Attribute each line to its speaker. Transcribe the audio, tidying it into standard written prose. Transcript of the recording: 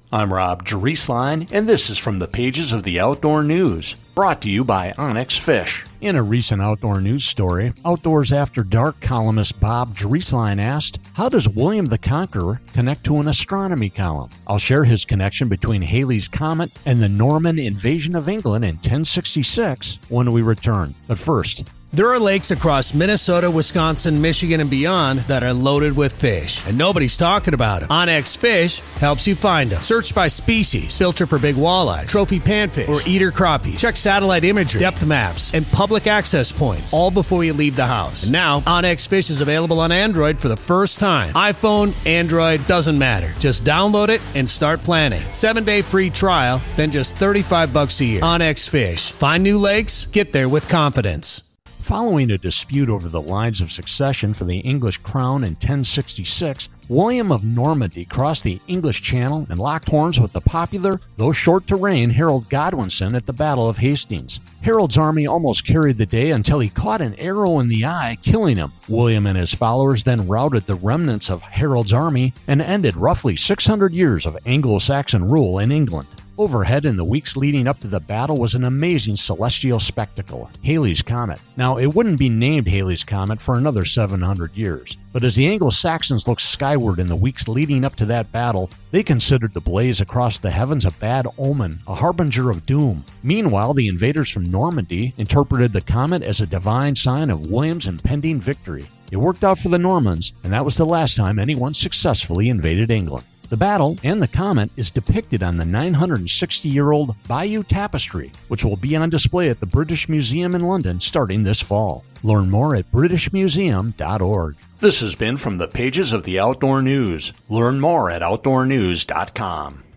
Speaker 1: I'm Rob Drieslein, and this is from the pages of the Outdoor News, brought to you by Onyx Fish. In a recent outdoor news story, Outdoors After Dark columnist Bob Drieslein asked, how does William the Conqueror connect to an astronomy column? I'll share his connection between Halley's Comet and the Norman invasion of England in 1066 when we return. But first,
Speaker 2: there are lakes across Minnesota, Wisconsin, Michigan, and beyond that are loaded with fish, and nobody's talking about them. Onyx Fish helps you find them. Search by species, filter for big walleyes, trophy panfish, or eater crappies. Check satellite imagery, depth maps, and public access points, all before you leave the house. And now, Onyx Fish is available on Android for the first time. iPhone, Android, doesn't matter. Just download it and start planning. 7-day free trial, then just $35 a year. Onyx Fish. Find new lakes, get there with confidence.
Speaker 1: Following a dispute over the lines of succession for the English crown in 1066, William of Normandy crossed the English Channel and locked horns with the popular, though short to reign, Harold Godwinson at the Battle of Hastings. Harold's army almost carried the day until he caught an arrow in the eye, killing him. William and his followers then routed the remnants of Harold's army and ended roughly 600 years of Anglo-Saxon rule in England. Overhead in the weeks leading up to the battle was an amazing celestial spectacle, Halley's Comet. Now, it wouldn't be named Halley's Comet for another 700 years, but as the Anglo-Saxons looked skyward in the weeks leading up to that battle, they considered the blaze across the heavens a bad omen, a harbinger of doom. Meanwhile, the invaders from Normandy interpreted the comet as a divine sign of William's impending victory. It worked out for the Normans, and that was the last time anyone successfully invaded England. The battle and the comet is depicted on the 960-year-old Bayeux Tapestry, which will be on display at the British Museum in London starting this fall. Learn more at britishmuseum.org. This has been from the pages of the Outdoor News. Learn more at outdoornews.com.